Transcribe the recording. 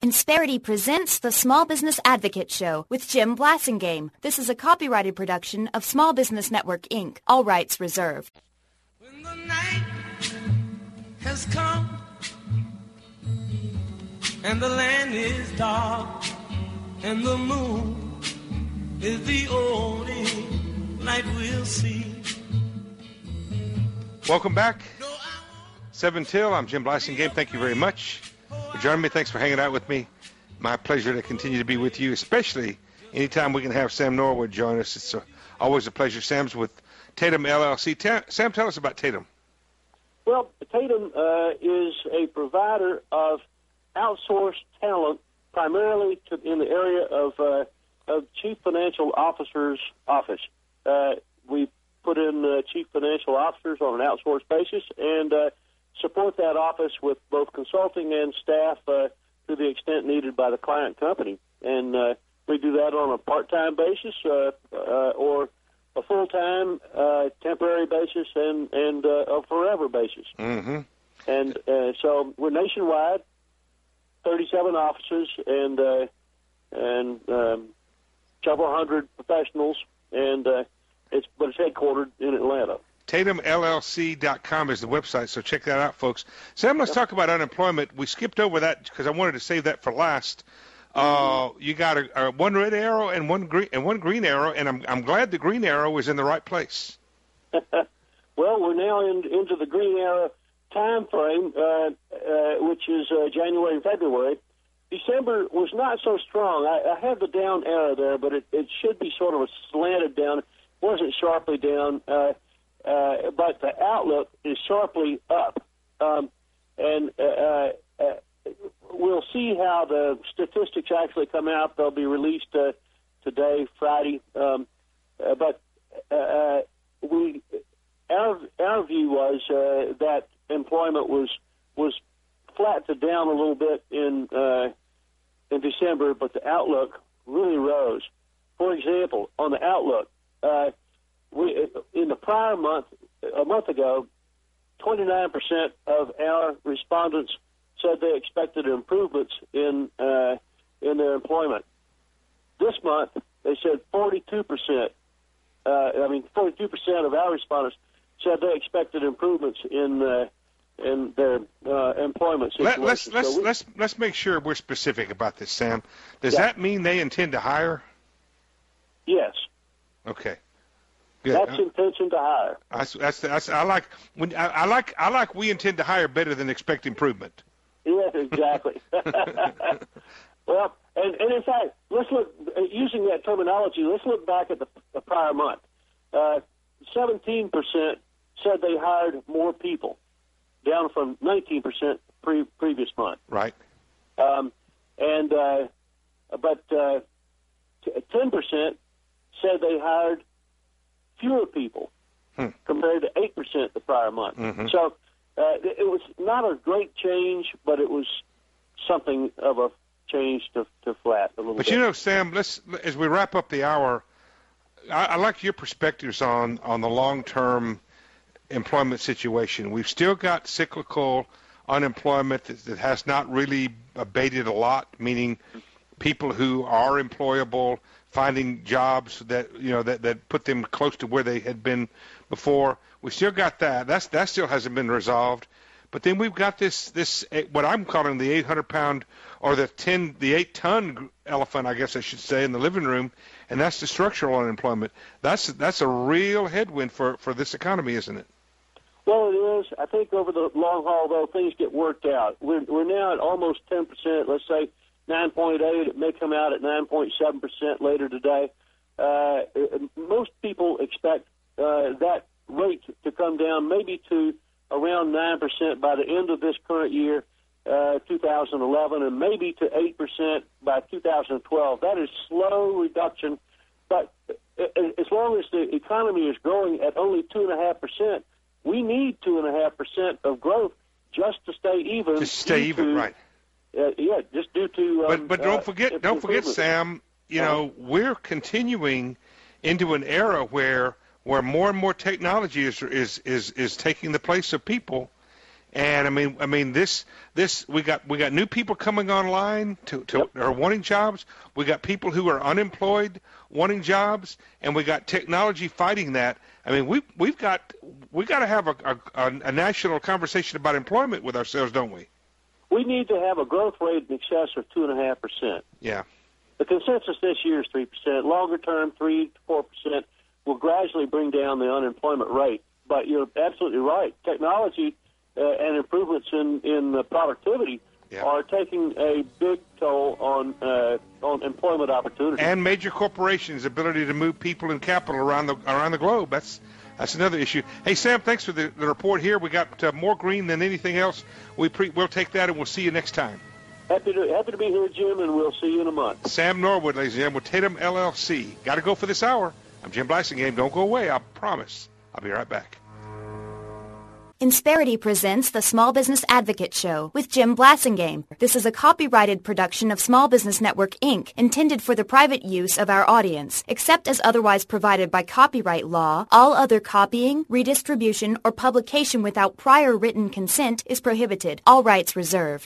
Insperity presents the Small Business Advocate Show with Jim Blasingame. This is a copyrighted production of Small Business Network, Inc. All rights reserved. When the night has come and the land is dark and the moon is the only light we'll see. Welcome back. 7 till. I'm Jim Blasingame. Thank you very much for joining me. Thanks for hanging out with me. My pleasure to continue to be with you, especially anytime we can have Sam Norwood join us. It's always a pleasure. Sam's with Tatum LLC. Sam, tell us about Tatum. Well, Tatum is a provider of outsourced talent, primarily in the area of Chief Financial Officer's office. We put in Chief Financial Officers on an outsourced basis and support that office with both consulting and staff to the extent needed by the client company. And we do that on a part-time basis or a full-time, temporary basis and a forever basis. Mm-hmm. And so we're nationwide, 37 offices and several hundred professionals, and it's headquartered in Atlanta. TatumLLC.com is the website, so check that out, folks. Sam, let's talk about unemployment. We skipped over that because I wanted to save that for last. You got a one red arrow and one green arrow, and I'm glad the green arrow is in the right place. Well, we're now into the green arrow time frame, which is January and February. December was not so strong. I have the down arrow there, but it should be sort of a slanted down. It wasn't sharply down. But the outlook is sharply up. And we'll see how the statistics actually come out. They'll be released today, Friday. But our view was that employment was flat to down a little bit in December, but the outlook really rose. For example, on the outlook, in the prior month, a month ago, 29% of our respondents said they expected improvements in their employment. This month, they said 42%. 42% of our respondents said they expected improvements in their employment situation. Let's make sure we're specific about this, Sam. Does that mean they intend to hire? Yes. Okay. Good. That's intention to hire. I like we intend to hire better than expect improvement. Yes, exactly. Well, and in fact, let's look, using that terminology, let's look back at the prior month. 17% said they hired more people, down from 19% previous month. Right. But 10% said they hired fewer people compared to 8% the prior month. Mm-hmm. So it was not a great change, but it was something of a change to flat a little bit. But you know, Sam, as we wrap up the hour, I like your perspectives on the long-term employment situation. We've still got cyclical unemployment that has not really abated a lot, meaning people who are employable finding jobs that put them close to where they had been before. We still got that. That still hasn't been resolved. But then we've got this what I'm calling the 800-pound or the 8-ton elephant, I guess I should say, in the living room, and that's the structural unemployment. That's a real headwind for this economy, isn't it? Well, it is. I think over the long haul, though, things get worked out. We're now at almost 10%. Let's say 9.8. It may come out at 9.7% later today. Most people expect that rate to come down maybe to around 9% by the end of this current year, 2011, and maybe to 8% by 2012. That is slow reduction, but as long as the economy is growing at only 2.5%, we need 2.5% of growth just to stay even. Just stay even, right? Just due to. But don't forget, Sam. You know, we're continuing into an era where more and more technology is taking the place of people, And I mean, this we got new people coming online to are wanting jobs. We got people who are unemployed wanting jobs, and we got technology fighting that. I mean, we got to have a national conversation about employment with ourselves, don't we? We need to have a growth rate in excess of 2.5%. Yeah. The consensus this year is 3%. Longer term, 3 to 4% will gradually bring down the unemployment rate. But you're absolutely right. Technology and improvements in productivity are taking a big toll on employment opportunities. And major corporations' ability to move people and capital around the globe. That's another issue. Hey, Sam, thanks for the report here. We got more green than anything else. We'll take that, and we'll see you next time. Happy to be here, Jim, and we'll see you in a month. Sam Norwood, ladies and gentlemen, with Tatum LLC. Got to go for this hour. I'm Jim Blasingame. Don't go away, I promise. I'll be right back. Insperity presents the Small Business Advocate Show with Jim Blasingame. This is a copyrighted production of Small Business Network, Inc., intended for the private use of our audience. Except as otherwise provided by copyright law, all other copying, redistribution, or publication without prior written consent is prohibited. All rights reserved.